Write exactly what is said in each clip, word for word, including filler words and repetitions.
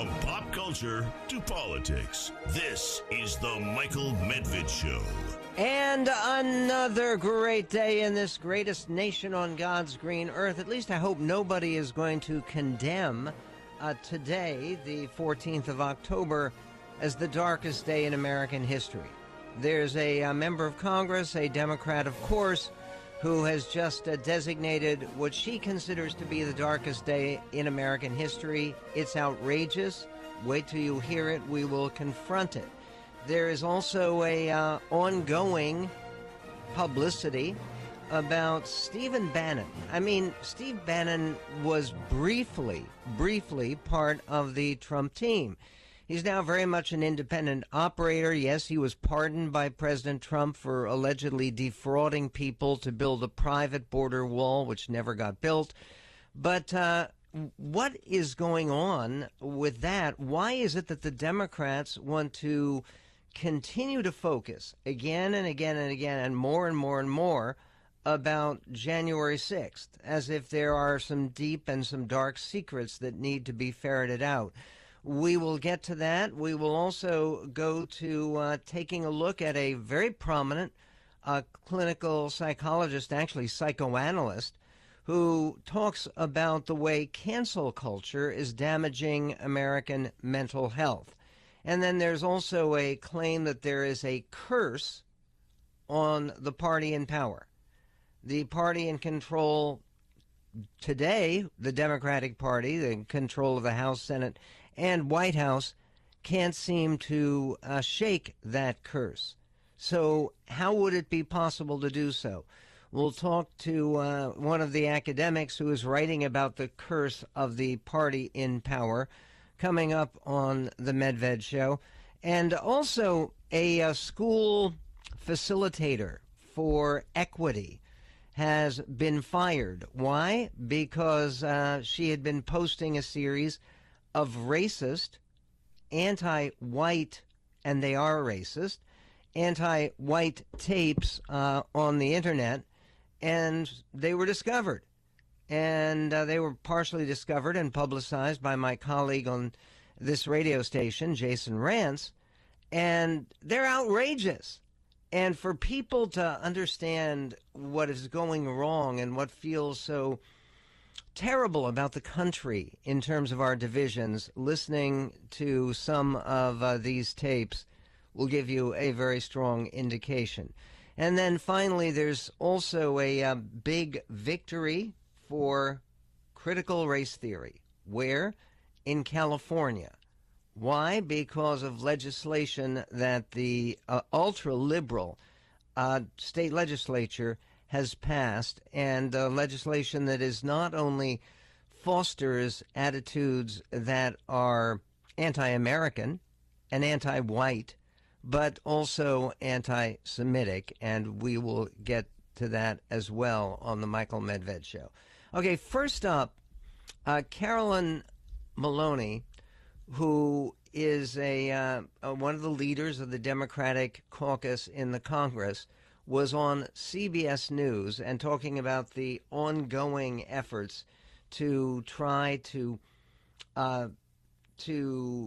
From pop culture to politics, this is the Michael Medved Show. And another great day in this greatest nation on God's green earth. At least I hope nobody is going to condemn uh, today, the fourteenth of October, as the darkest day in American history. There's a, a member of Congress, a Democrat, of course, who has just uh, designated what she considers to be the darkest day in American history. It's outrageous. Wait till you hear it. We will confront it. There is also a uh, ongoing publicity about Stephen Bannon. I mean, Steve Bannon was briefly, briefly part of the Trump team. He's now very much an independent operator. Yes, he was pardoned by President Trump for allegedly defrauding people to build a private border wall, which never got built. But uh, what is going on with that? Why is it that the Democrats want to continue to focus again and again and again and more and more and more about January sixth, as if there are some deep and some dark secrets that need to be ferreted out? We will get to that. We will also go to uh, taking a look at a very prominent uh, clinical psychologist, actually psychoanalyst, who talks about the way cancel culture is damaging American mental health. And then there's also a claim that there is a curse on the party in power. The party in control today, the Democratic Party, the control of the House, Senate, and White House, can't seem to uh, shake that curse. So how would it be possible to do so? We'll talk to uh, one of the academics who is writing about the curse of the party in power, coming up on the Medved Show. And also a, a school facilitator for equity has been fired. Why? Because uh, she had been posting a series of racist, anti-white, and they are racist, anti-white tapes uh, on the internet, and they were discovered. And uh, they were partially discovered and publicized by my colleague on this radio station, Jason Rantz, and they're outrageous. And for people to understand what is going wrong and what feels so terrible about the country in terms of our divisions, listening to some of uh, these tapes will give you a very strong indication. And then finally, there's also a uh, big victory for critical race theory. Where? In California. Why? Because of legislation that the uh, ultra-liberal uh, state legislature has passed, and uh, legislation that is not only fosters attitudes that are anti-American and anti-white, but also anti-Semitic, and we will get to that as well on the Michael Medved Show. Okay, first up, uh, Carolyn Maloney, who is a uh, uh, one of the leaders of the Democratic caucus in the Congress, was on C B S News and talking about the ongoing efforts to try to uh, to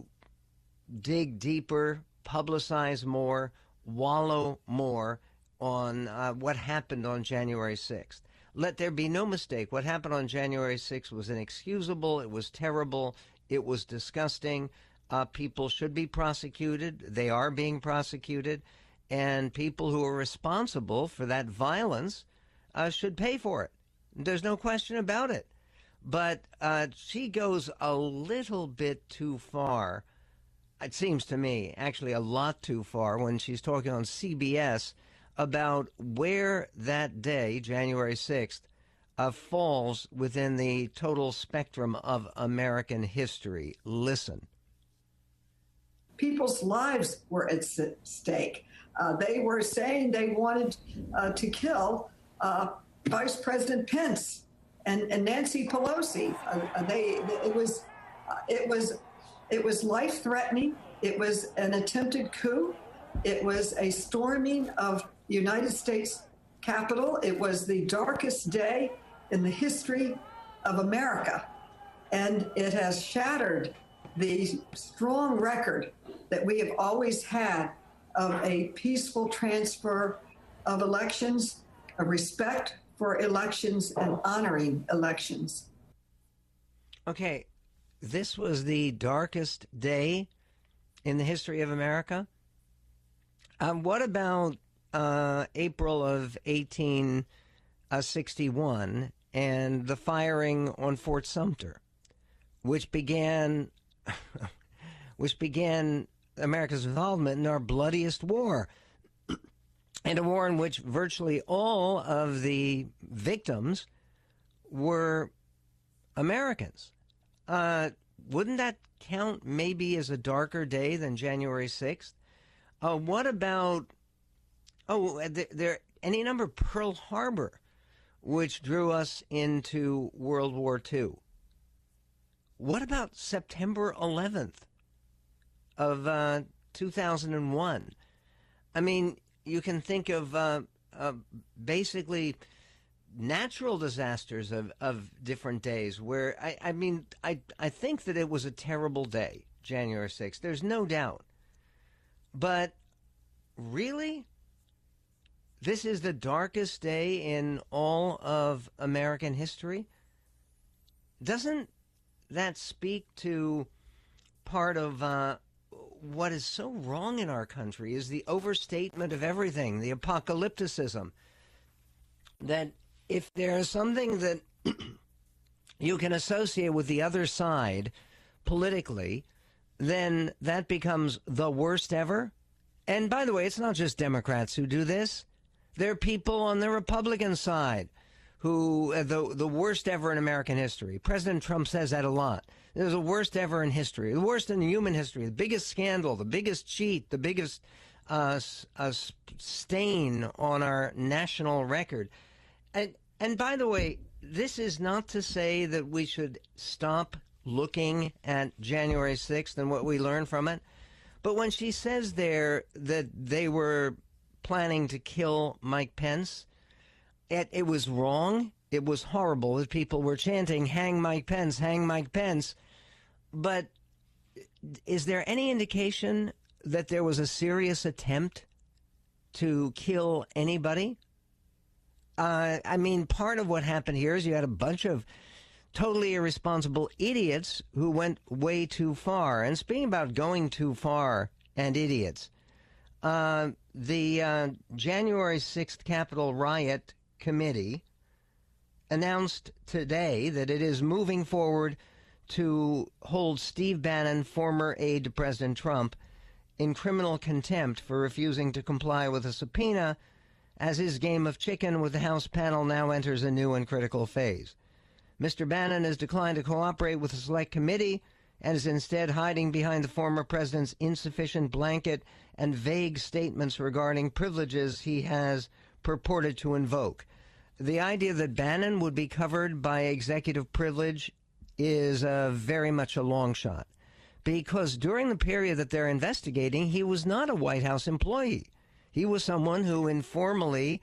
dig deeper, publicize more, wallow more on uh, what happened on January sixth. Let there be no mistake. What happened on January sixth was inexcusable. It was terrible. It was disgusting. Uh, people should be prosecuted. They are being prosecuted. And people who are responsible for that violence uh, should pay for it. There's no question about it. But uh, she goes a little bit too far, it seems to me, actually a lot too far, when she's talking on C B S about where that day, January sixth, uh, falls within the total spectrum of American history. Listen. People's lives were at stake. Uh, they were saying they wanted uh, to kill uh, Vice President Pence and, and Nancy Pelosi. Uh, they it was uh, it was it was life-threatening. It was an attempted coup. It was a storming of the United States Capitol. It was the darkest day in the history of America, and it has shattered the strong record that we have always had of a peaceful transfer of elections, a respect for elections, and honoring elections. Okay, this was the darkest day in the history of America. Um, what about uh, April of eighteen sixty-one and the firing on Fort Sumter, which began, which began America's involvement in our bloodiest war, and a war in which virtually all of the victims were Americans? Uh, wouldn't that count maybe as a darker day than January sixth? Uh, what about, oh, there, there any number, Pearl Harbor, which drew us into World War Two. What about September eleventh of uh, two thousand one? I mean, you can think of uh, uh, basically natural disasters of, of different days where, I, I mean, I, I think that it was a terrible day, January sixth. There's no doubt. But really? This is the darkest day in all of American history? Doesn't that speak to part of uh, what is so wrong in our country is the overstatement of everything, the apocalypticism, that if there's something that you can associate with the other side politically, then that becomes the worst ever. And by the way, it's not just Democrats who do this. There are people on the Republican side who, uh, the, the worst ever in American history. President Trump says that a lot. There's the worst ever in history, the worst in human history, the biggest scandal, the biggest cheat, the biggest uh, uh, stain on our national record. And, and by the way, this is not to say that we should stop looking at January sixth and what we learned from it. But when she says there that they were planning to kill Mike Pence, it, it was wrong. It was horrible that people were chanting, hang Mike Pence, hang Mike Pence. But is there any indication that there was a serious attempt to kill anybody? Uh, I mean, part of what happened here is you had a bunch of totally irresponsible idiots who went way too far. And speaking about going too far and idiots, uh, the uh, January sixth Capitol riot committee announced today that it is moving forward to hold Steve Bannon, former aide to President Trump, in criminal contempt for refusing to comply with a subpoena, as his game of chicken with the House panel now enters a new and critical phase. Mister Bannon has declined to cooperate with the select committee and is instead hiding behind the former president's insufficient blanket and vague statements regarding privileges he has purported to invoke. The idea that Bannon would be covered by executive privilege is uh, very much a long shot, because during the period that they're investigating, he was not a White House employee. He was someone who informally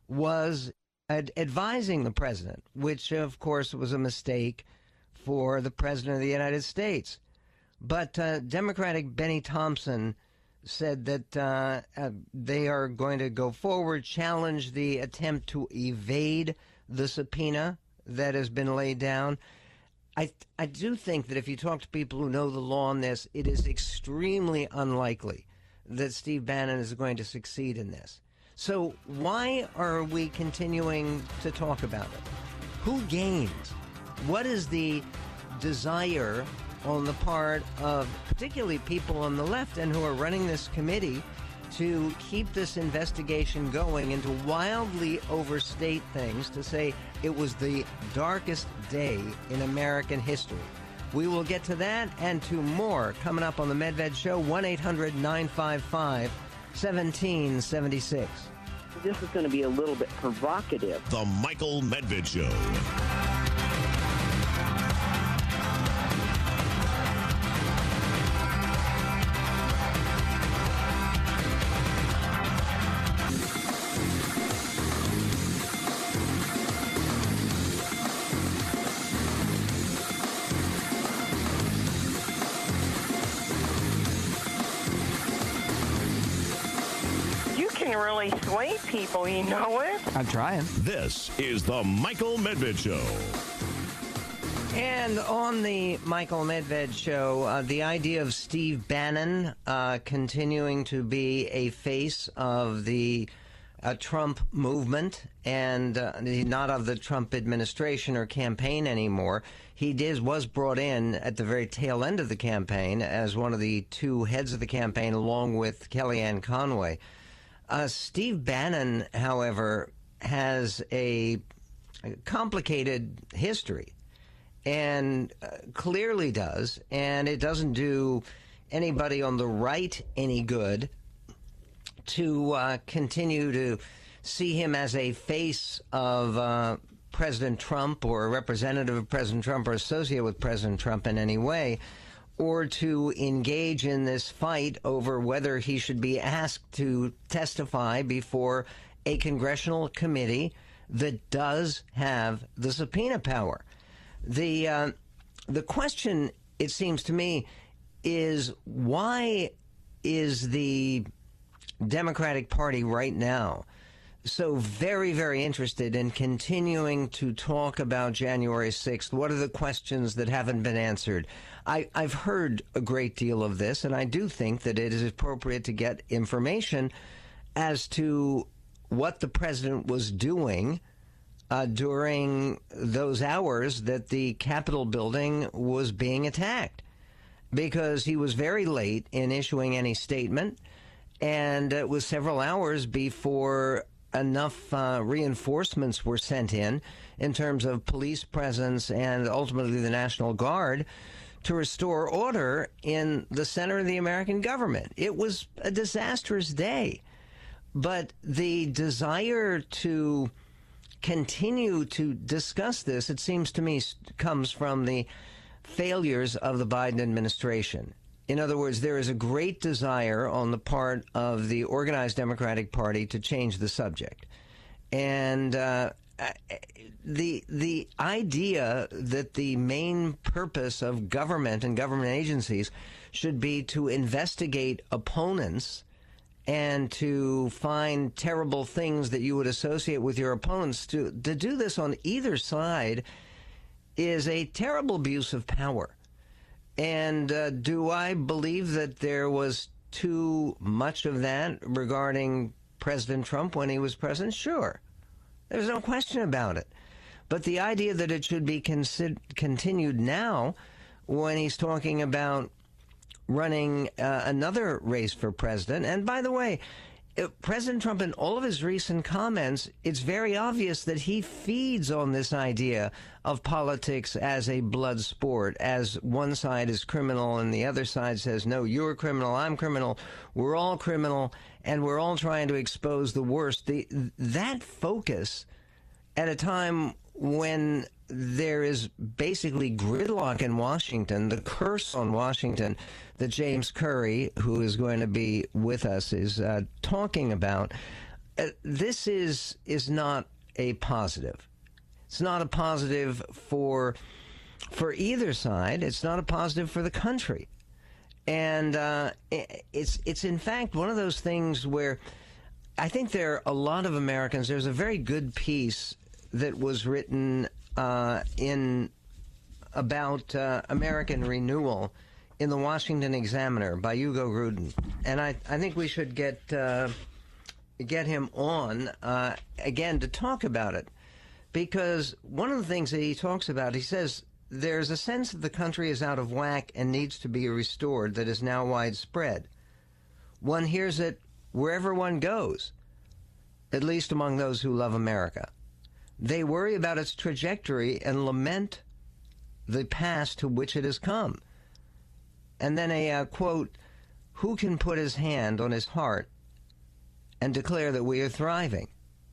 was ad- advising the president, which, of course, was a mistake for the president of the United States. But uh, Democratic Benny Thompson said that uh, uh, they are going to go forward, challenge the attempt to evade the subpoena that has been laid down. I, I do think that if you talk to people who know the law on this, it is extremely unlikely that Steve Bannon is going to succeed in this. So why are we continuing to talk about it? Who gains? What is the desire on the part of particularly people on the left and who are running this committee to keep this investigation going and to wildly overstate things, to say it was the darkest day in American history? We will get to that and to more coming up on the Medved Show. one eight hundred nine five five one seven seven six. This is going to be a little bit provocative. The Michael Medved Show. really sweet people, you know it? I'm trying. This is the Michael Medved Show. And on the Michael Medved Show, uh, the idea of Steve Bannon uh, continuing to be a face of the uh, Trump movement and uh, not of the Trump administration or campaign anymore. He did, was brought in at the very tail end of the campaign as one of the two heads of the campaign, along with Kellyanne Conway. Uh, Steve Bannon, however, has a complicated history. And uh, clearly does, and it doesn't do anybody on the right any good to uh, continue to see him as a face of uh, President Trump or a representative of President Trump or associated with President Trump in any way, or to engage in this fight over whether he should be asked to testify before a congressional committee that does have the subpoena power. The uh, the question, it seems to me, is why is the Democratic Party right now so very, very interested in continuing to talk about January sixth? What are the questions that haven't been answered? I, I've heard a great deal of this, and I do think that it is appropriate to get information as to what the president was doing Uh, during those hours that the Capitol building was being attacked, because he was very late in issuing any statement, and it was several hours before enough uh, reinforcements were sent in, in terms of police presence and ultimately the National Guard, to restore order in the center of the American government. It was a disastrous day, but the desire to continue to discuss this, it seems to me, comes from the failures of the Biden administration. In other words, there is a great desire on the part of the organized Democratic Party to change the subject. And uh, the the idea that the main purpose of government and government agencies should be to investigate opponents and to find terrible things that you would associate with your opponents, to, to do this on either side is a terrible abuse of power. And uh, do I believe that there was too much of that regarding President Trump when he was president? Sure. There's no question about it. But the idea that it should be consider- continued now when he's talking about running uh, another race for president. And by the way, uh, President Trump, in all of his recent comments, it's very obvious that he feeds on this idea of politics as a blood sport, as one side is criminal and the other side says, no, you're criminal, I'm criminal, we're all criminal, and we're all trying to expose the worst. The, that focus at a time when there is basically gridlock in Washington, the curse on Washington that James Curry, who is going to be with us, is uh, talking about. Uh, this is is not a positive. It's not a positive for for either side. It's not a positive for the country. And uh, it's it's in fact one of those things where I think there are a lot of Americans. There's a very good piece that was written uh, in about uh, American renewal in the Washington Examiner by Hugo Gruden, and I, I think we should get uh, get him on uh, again to talk about it, because one of the things that he talks about, he says there's a sense that the country is out of whack and needs to be restored that is now widespread. One hears it wherever one goes, at least among those who love America. They worry about its trajectory and lament the past to which it has come. And then a uh, quote, who can put his hand on his heart and declare that we are thriving?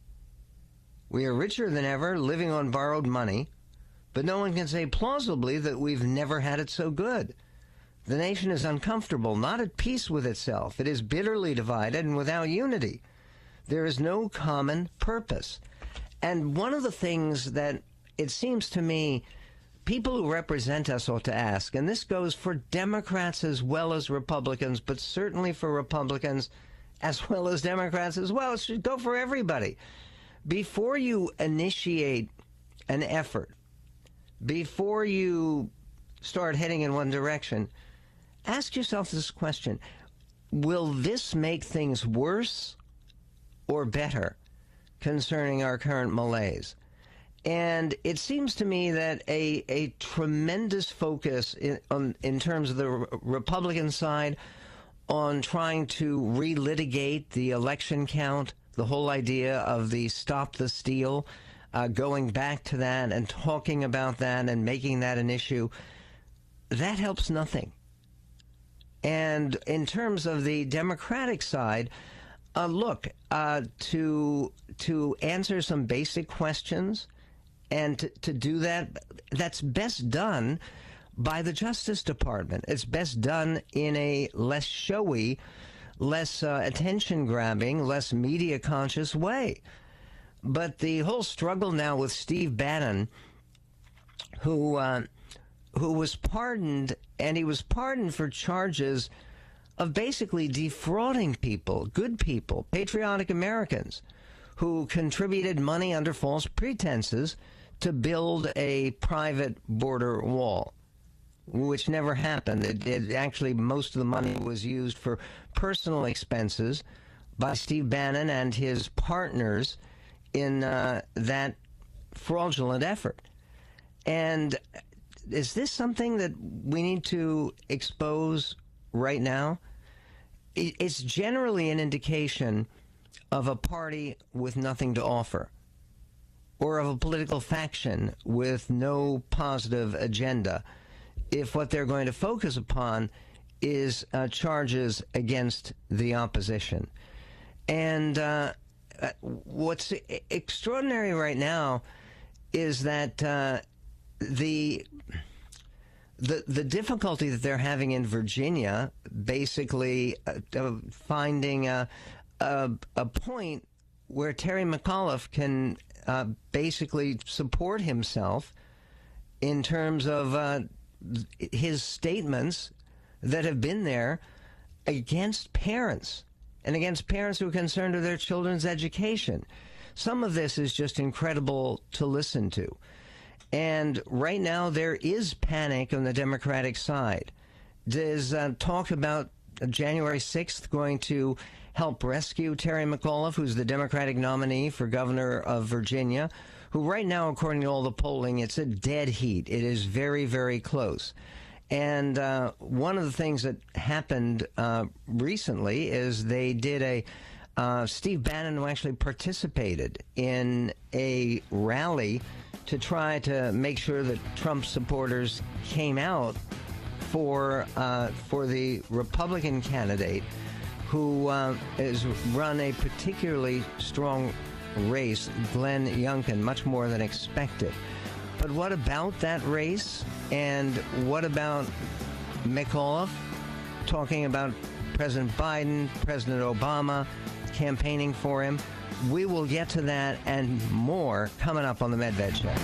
We are richer than ever, living on borrowed money, but no one can say plausibly that we've never had it so good. The nation is uncomfortable, not at peace with itself. It is bitterly divided and without unity. There is no common purpose. And one of the things that it seems to me people who represent us ought to ask, and this goes for Democrats as well as Republicans, but certainly for Republicans as well as Democrats as well. It should go for everybody. Before you initiate an effort, before you start heading in one direction, ask yourself this question: will this make things worse or better concerning our current malaise? And it seems to me that a, a tremendous focus in, on, in terms of the Republican side on trying to relitigate the election count, the whole idea of the Stop the Steal, uh, going back to that and talking about that and making that an issue, that helps nothing. And in terms of the Democratic side, uh, look, uh, to to answer some basic questions, and to, to do that, that's best done by the Justice Department. It's best done in a less showy, less uh, attention-grabbing, less media-conscious way. But the whole struggle now with Steve Bannon, who uh, who was pardoned, and he was pardoned for charges of basically defrauding people, good people, patriotic Americans, who contributed money under false pretenses to build a private border wall, which never happened. It, it actually, most of the money was used for personal expenses by Steve Bannon and his partners in uh, that fraudulent effort. And is this something that we need to expose right now? It's generally an indication of a party with nothing to offer, or of a political faction with no positive agenda, if what they're going to focus upon is uh, charges against the opposition. And uh, what's extraordinary right now is that uh, the the the difficulty that they're having in Virginia, basically uh, uh, finding a, a a point where Terry McAuliffe can uh, basically support himself in terms of uh, his statements that have been there against parents and against parents who are concerned with their children's education. Some of this is just incredible to listen to. And right now there is panic on the Democratic side. There's uh, talk about January sixth going to help rescue Terry McAuliffe, who's the Democratic nominee for governor of Virginia, who right now, according to all the polling, it's a dead heat. It is very, very close. And uh, one of the things that happened uh, recently is they did a uh, Steve Bannon who actually participated in a rally to try to make sure that Trump supporters came out for uh, for the Republican candidate who uh, has run a particularly strong race, Glenn Youngkin, much more than expected. But what about that race? And what about McAuliffe talking about President Biden, President Obama, campaigning for him? We will get to that and more coming up on the Medved Show.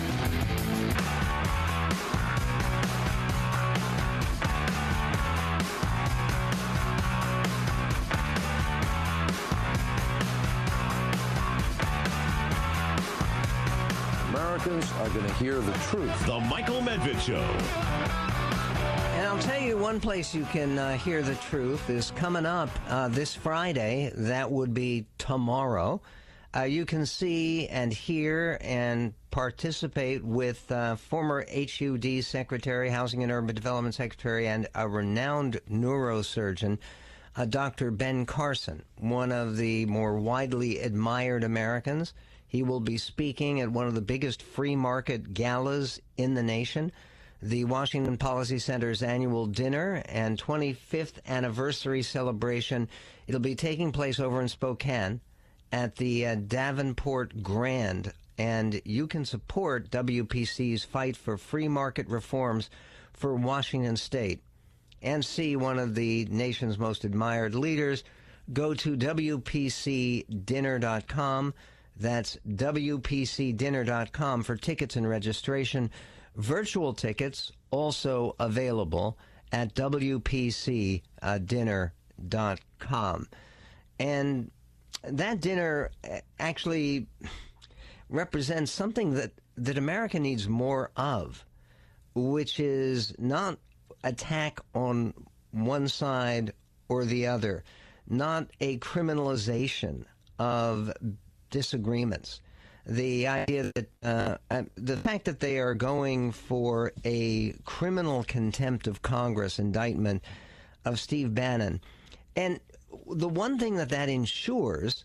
Americans are going to hear the truth. The Michael Medved Show. And I'll tell you one place you can uh, hear the truth is coming up uh, this Friday. That would be tomorrow. Uh, you can see and hear and participate with uh, former H U D Secretary, Housing and Urban Development Secretary, and a renowned neurosurgeon, uh, Doctor Ben Carson, one of the more widely admired Americans. He will be speaking at one of the biggest free market galas in the nation, the Washington Policy Center's annual dinner and twenty-fifth anniversary celebration. It'll be taking place over in Spokane at the uh, Davenport Grand, and you can support W P C's fight for free market reforms for Washington State and see one of the nation's most admired leaders. Go to W P C dinner dot com. That's W P C dinner dot com for tickets and registration. Virtual tickets also available at W P C dinner dot com. And that dinner actually represents something that, that America needs more of, which is not attack on one side or the other, not a criminalization of disagreements. The idea that uh, the fact that they are going for a criminal contempt of Congress indictment of Steve Bannon, and the one thing that that ensures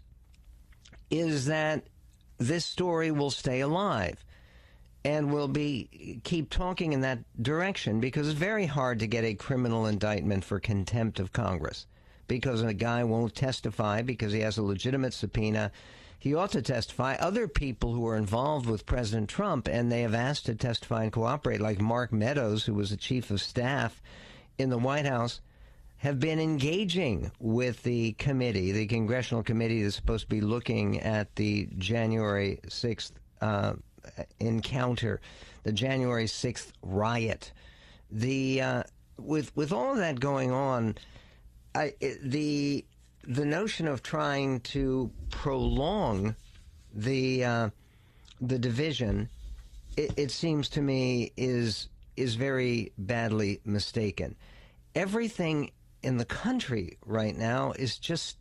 is that this story will stay alive and will be keep talking in that direction, because it's very hard to get a criminal indictment for contempt of Congress, because a guy won't testify because he has a legitimate subpoena. He ought to testify. Other people who are involved with President Trump and they have asked to testify and cooperate, like Mark Meadows, who was the chief of staff in the White House, have been engaging with the committee, the congressional committee that's supposed to be looking at the January sixth uh, encounter, the January sixth riot. The uh, with with all of that going on, I, the the notion of trying to prolong the uh, the division, it, it seems to me, is is very badly mistaken. Everything in the country right now is just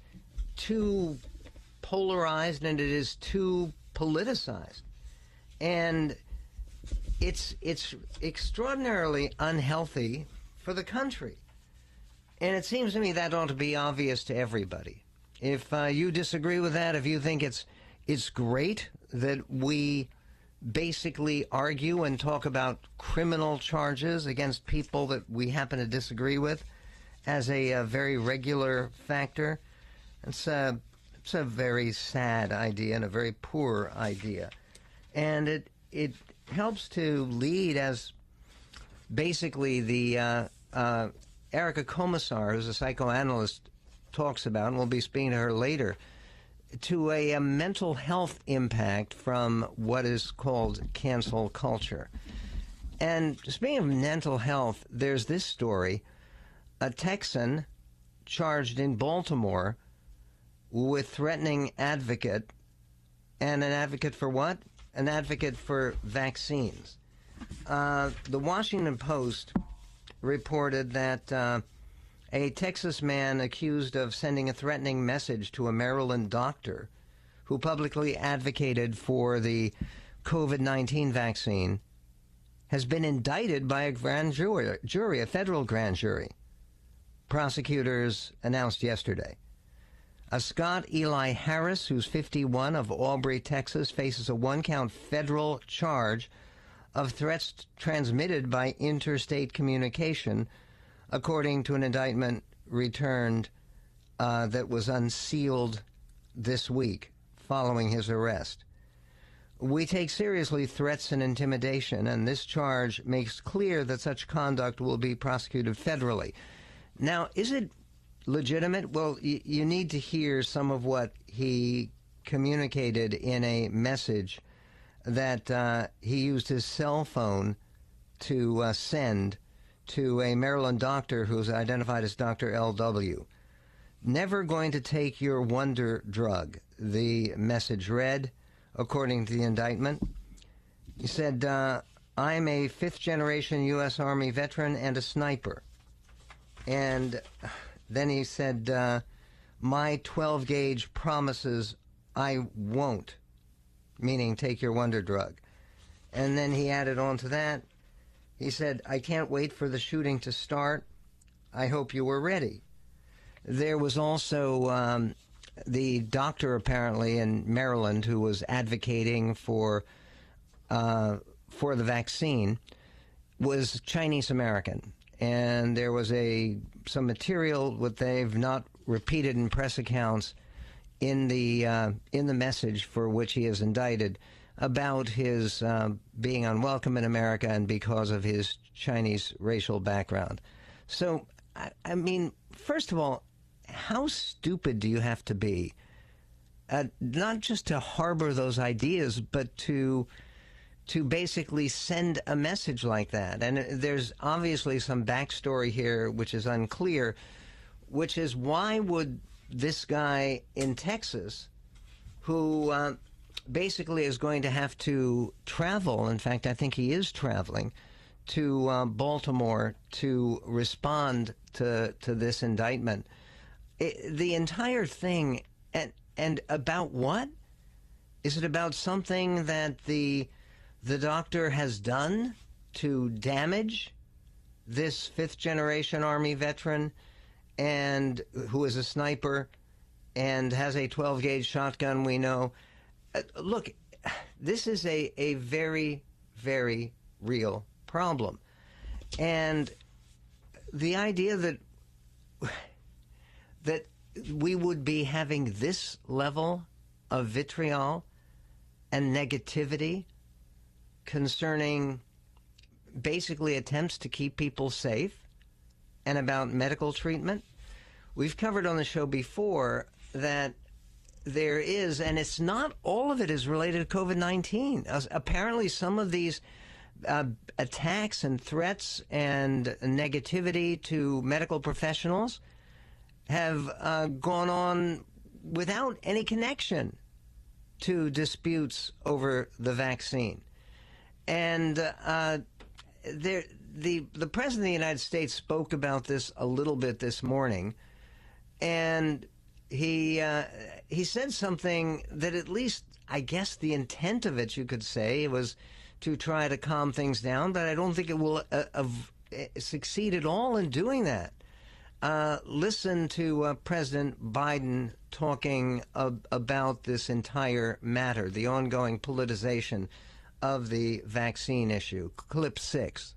too polarized, and it is too politicized, and it's it's extraordinarily unhealthy for the country. And it seems to me that ought to be obvious to everybody. If uh, you disagree with that, if you think it's it's great that we basically argue and talk about criminal charges against people that we happen to disagree with as a, a very regular factor, it's a, it's a very sad idea and a very poor idea. And it it helps to lead, as basically the uh, uh, Erica Komisar, who's a psychoanalyst, talks about, and we'll be speaking to her later, to a, a mental health impact from what is called cancel culture. And speaking of mental health, there's this story. A Texan charged in Baltimore with threatening advocate, and an advocate for what? An advocate for vaccines. Uh, the Washington Post reported that uh, a Texas man accused of sending a threatening message to a Maryland doctor who publicly advocated for the COVID nineteen vaccine has been indicted by a grand jury, jury, a federal grand jury. Prosecutors announced yesterday. A Scott Eli Harris, who's fifty-one, of Aubrey, Texas, faces a one-count federal charge of threats transmitted by interstate communication, according to an indictment returned uh, that was unsealed this week following his arrest. We take seriously threats and intimidation, and this charge makes clear that such conduct will be prosecuted federally. Now, is it legitimate? Well, y- you need to hear some of what he communicated in a message that uh, he used his cell phone to uh, send to a Maryland doctor who's identified as Doctor L W. Never going to take your wonder drug, the message read, according to the indictment. He said, uh, I'm a fifth-generation U S Army veteran and a sniper. And then he said, uh, my twelve gauge promises I won't, meaning take your wonder drug. And then he added on to that, he said, I can't wait for the shooting to start. I hope you were ready. There was also um, the doctor, apparently, in Maryland who was advocating for uh, for the vaccine was Chinese-American. And there was a some material that they've not repeated in press accounts in the uh, in the message for which he is indicted about his uh, being unwelcome in America and because of his Chinese racial background. So, I, I mean, first of all, how stupid do you have to be, uh, not just to harbor those ideas, but to to basically send a message like that? And there's obviously some backstory here which is unclear, which is why would this guy in Texas who uh, basically is going to have to travel. In fact, I think he is traveling to uh, Baltimore to respond to to this indictment. It, the entire thing, and and about what? Is it about something that the the doctor has done to damage this fifth generation Army veteran, and who is a sniper and has a twelve gauge shotgun, we know? Uh, look, this is a, a very, very real problem. And the idea that that we would be having this level of vitriol and negativity concerning basically attempts to keep people safe and about medical treatment. We've covered on the show before that there is, and it's not all of it is related to COVID nineteen. Uh, apparently some of these uh, attacks and threats and negativity to medical professionals have uh, gone on without any connection to disputes over the vaccine. And uh, there, the the President of the United States spoke about this a little bit this morning, and he uh, he said something that, at least I guess the intent of it, you could say, was to try to calm things down, but I don't think it will uh, uh, succeed at all in doing that. Uh, listen to uh, President Biden talking ab- about this entire matter, the ongoing politicization of the vaccine issue. Clip six.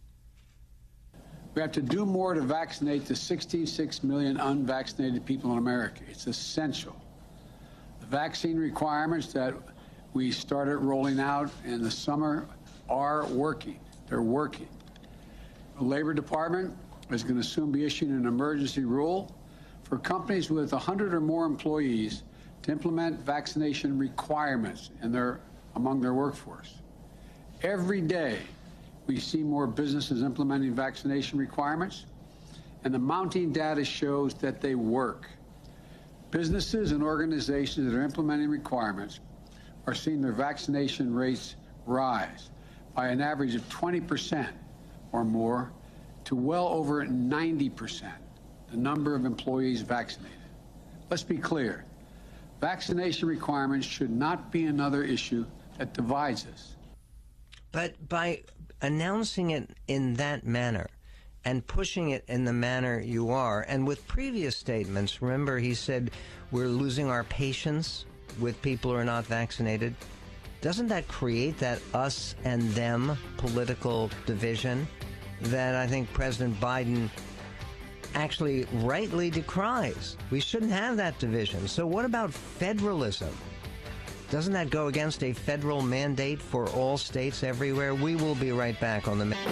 We have to do more to vaccinate the sixty-six million unvaccinated people in America. It's essential. The vaccine requirements that we started rolling out in the summer are working. They're working. The Labor Department is going to soon be issuing an emergency rule for companies with one hundred or more employees to implement vaccination requirements in their, among their workforce. Every day, we see more businesses implementing vaccination requirements, and the mounting data shows that they work. Businesses and organizations that are implementing requirements are seeing their vaccination rates rise by an average of twenty percent or more to well over ninety percent, the number of employees vaccinated. Let's be clear. Vaccination requirements should not be another issue that divides us. But by announcing it in that manner and pushing it in the manner you are, and with previous statements, remember he said we're losing our patience with people who are not vaccinated. Doesn't that create that us and them political division that I think President Biden actually rightly decries? We shouldn't have that division. So what about federalism? Doesn't that go against a federal mandate for all states everywhere? We will be right back on the...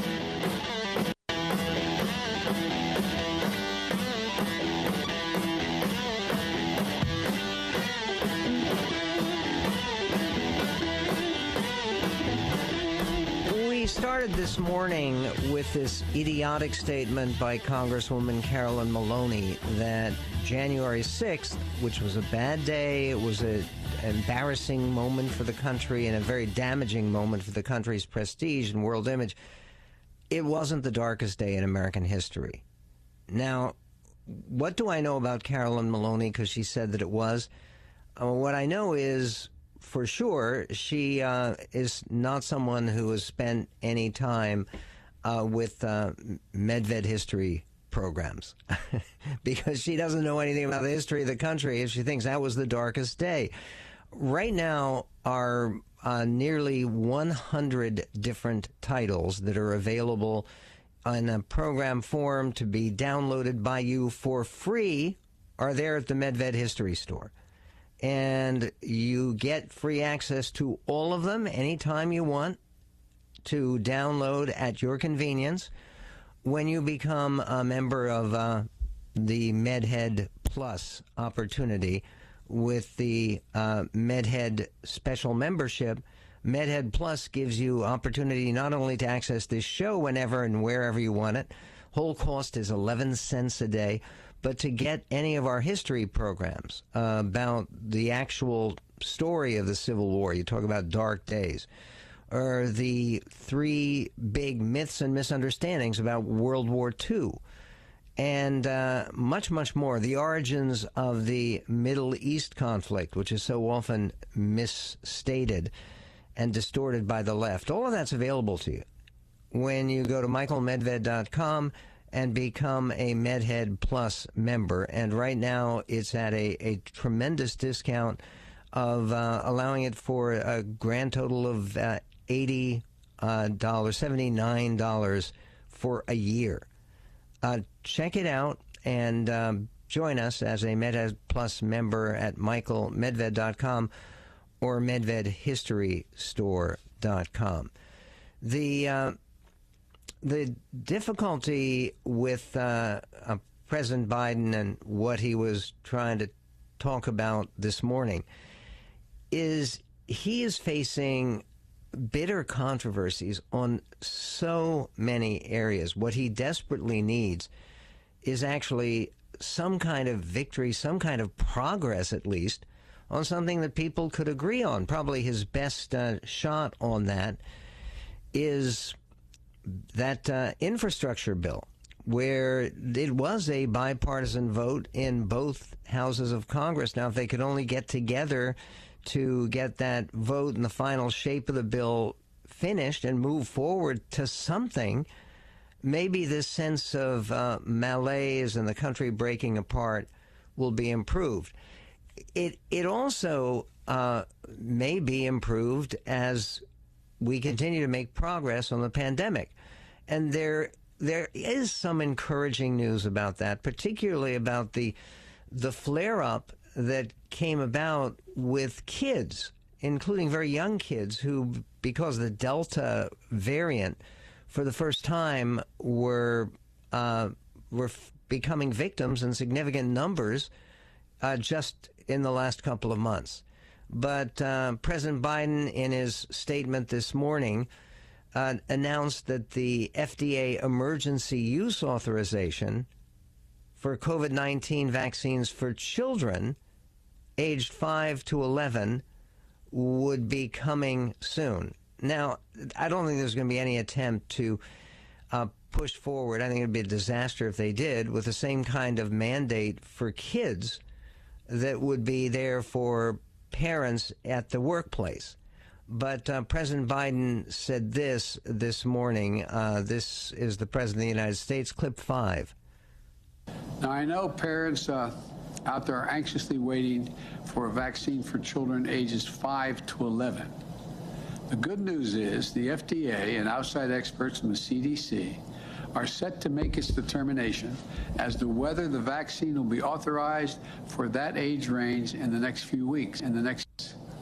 We started this morning with this idiotic statement by Congresswoman Carolyn Maloney that January sixth, which was a bad day, it was a embarrassing moment for the country and a very damaging moment for the country's prestige and world image, it wasn't the darkest day in American history. Now, what do I know about Carolyn Maloney? Because she said that it was. Uh, what I know is, for sure, she uh, is not someone who has spent any time uh, with uh, Medved history programs because she doesn't know anything about the history of the country if she thinks that was the darkest day. Right now are uh, nearly one hundred different titles that are available in a program form to be downloaded by you for free are there at the Medved History Store. And you get free access to all of them anytime you want to download at your convenience when you become a member of uh, the MedHead Plus opportunity. With the uh, MedHead special membership, MedHead Plus gives you opportunity not only to access this show whenever and wherever you want it. Whole cost is eleven cents a day. but to get any of our history programs uh, about the actual story of the Civil War. You talk about dark days, or the three big myths and misunderstandings about World War Two, and uh, much, much more. The origins of the Middle East conflict, which is so often misstated and distorted by the left. All of that's available to you when you go to michael medved dot com and become a MedHead Plus member. And right now it's at a, a tremendous discount of uh, allowing it for a grand total of uh, eighty dollars, seventy-nine dollars for a year. Uh, check it out and um, join us as a MedHead Plus member at michael medved dot com or medved history store dot com. The uh, the difficulty with uh, uh, President Biden and what he was trying to talk about this morning is he is facing bitter controversies on so many areas. What he desperately needs is actually some kind of victory, some kind of progress at least, on something that people could agree on. Probably his best uh, shot on that is that uh, infrastructure bill, where it was a bipartisan vote in both houses of Congress. Now, if they could only get together to get that vote and the final shape of the bill finished and move forward to something, maybe this sense of uh, malaise and the country breaking apart will be improved. It it also uh, may be improved as we continue to make progress on the pandemic. And there there is some encouraging news about that, particularly about the the flare-up that came about with kids, including very young kids who, because of the Delta variant, for the first time were uh, were f- becoming victims in significant numbers uh, just in the last couple of months. But uh, President Biden, in his statement this morning, uh, announced that the F D A emergency use authorization for COVID nineteen vaccines for children aged five to eleven would be coming soon. Now, I don't think there's going to be any attempt to uh, push forward. I think it would be a disaster if they did, with the same kind of mandate for kids that would be there for parents at the workplace. But uh, President Biden said this this morning. Uh, this is the President of the United States, clip five. Now, I know parents uh, out there are anxiously waiting for a vaccine for children ages five to eleven. The good news is the F D A and outside experts from the C D C are set to make its determination as to whether the vaccine will be authorized for that age range in the next few weeks. In the next,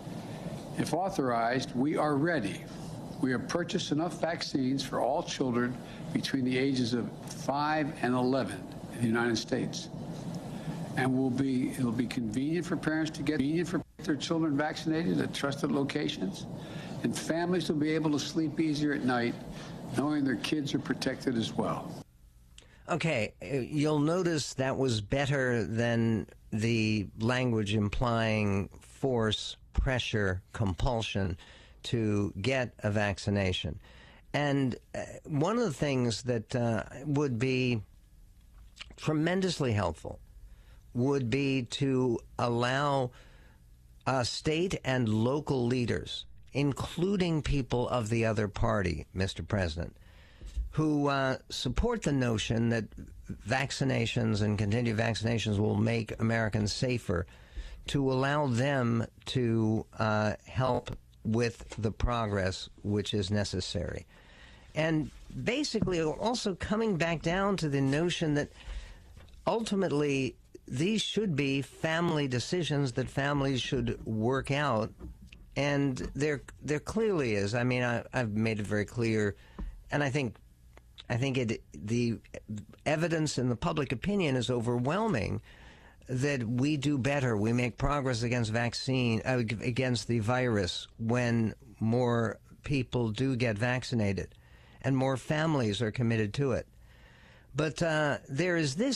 if authorized, we are ready. We have purchased enough vaccines for all children between the ages of five and eleven in the United States. And will be it'll be convenient for parents to get convenient for their children vaccinated at trusted locations, and families will be able to sleep easier at night knowing their kids are protected as well. Okay, you'll notice that was better than the language implying force, pressure, compulsion to get a vaccination. And uh, one of the things that uh, would be tremendously helpful would be to allow uh, state and local leaders, including people of the other party, Mister President, who uh, support the notion that vaccinations and continued vaccinations will make Americans safer, to allow them to uh, help with the progress which is necessary. And basically also coming back down to the notion that ultimately these should be family decisions that families should work out. And there, there clearly is. I mean, I, I've made it very clear, and I think, I think it, the evidence in the public opinion is overwhelming that we do better. We make progress against vaccine, uh, against the virus, when more people do get vaccinated, and more families are committed to it. But uh, there is this that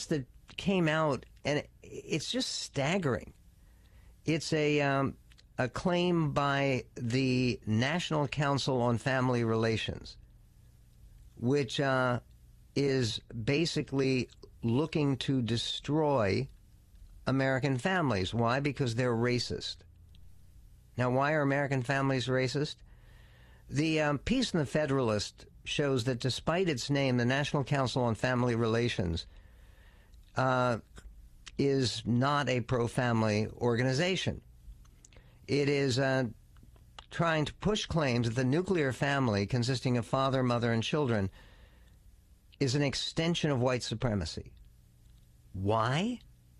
came out, and it's just staggering. It's a um, a claim by the National Council on Family Relations, which uh, is basically looking to destroy American families. Why? Because they're racist. Now, why are American families racist? The um, piece in the Federalist shows that despite its name, the National Council on Family Relations uh, is not a pro-family organization. It is uh, trying to push claims that the nuclear family, consisting of father, mother, and children, is an extension of white supremacy. Why?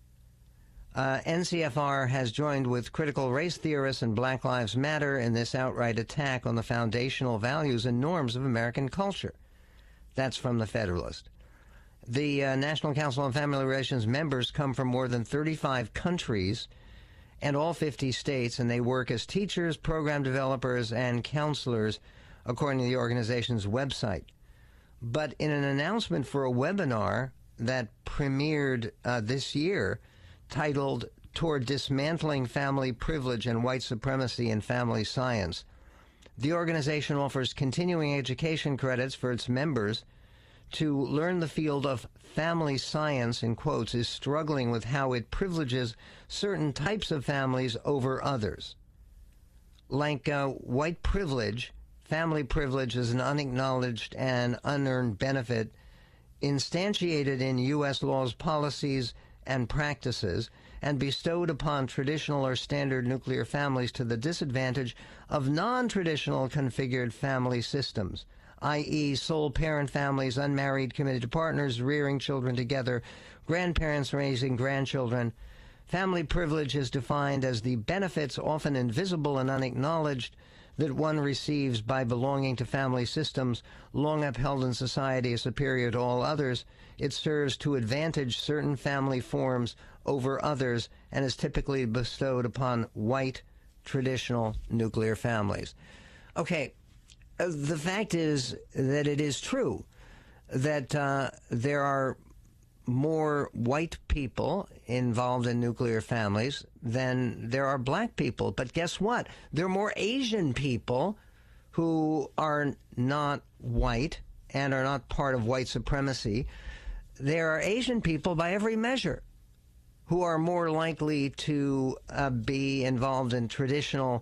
Uh, N C F R has joined with critical race theorists and Black Lives Matter in this outright attack on the foundational values and norms of American culture. That's from the Federalist. The uh, National Council on Family Relations members come from more than thirty-five countries and all fifty states, and they work as teachers, program developers, and counselors, according to the organization's website. But in an announcement for a webinar that premiered uh, this year, titled Toward Dismantling Family Privilege and White Supremacy in Family Science, the organization offers continuing education credits for its members to learn the field of family science, in quotes, is struggling with how it privileges certain types of families over others. Like uh, white privilege, family privilege is an unacknowledged and unearned benefit instantiated in U S laws, policies, and practices, and bestowed upon traditional or standard nuclear families to the disadvantage of non-traditional configured family systems, that is sole parent families, unmarried committed partners rearing children together, grandparents raising grandchildren. Family privilege is defined as the benefits, often invisible and unacknowledged, that one receives by belonging to family systems long upheld in society as superior to all others. It serves to advantage certain family forms over others and is typically bestowed upon white, traditional nuclear families. Okay, uh, the fact is that it is true that uh, there are more white people involved in nuclear families than there are black people. But guess what? There are more Asian people who are not white and are not part of white supremacy. There are Asian people by every measure who are more likely to uh, be involved in traditional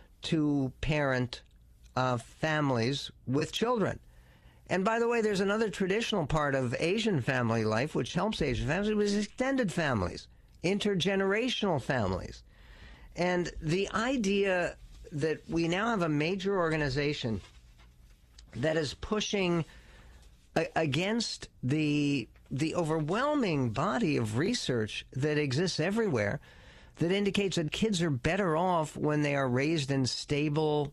two-parent uh, families with children. And by the way, there's another traditional part of Asian family life which helps Asian families, which is extended families, intergenerational families. And the idea that we now have a major organization that is pushing a- against the the overwhelming body of research that exists everywhere that indicates that kids are better off when they are raised in stable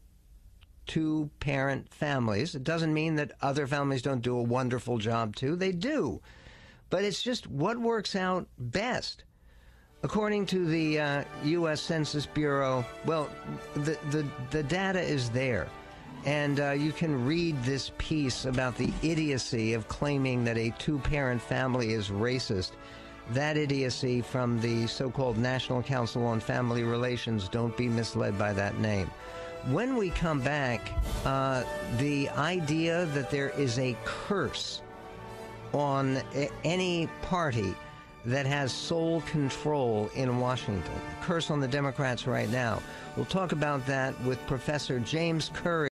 two-parent families. It doesn't mean that other families don't do a wonderful job too. They do. But it's just what works out best. According to the uh, U S Census Bureau, well, the, the, the data is there. And uh, you can read this piece about the idiocy of claiming that a two-parent family is racist. That idiocy from the so-called National Council on Family Relations. Don't be misled by that name. When we come back, uh, the idea that there is a curse on a- any party that has sole control in Washington, a curse on the Democrats right now. We'll talk about that with Professor James Curry.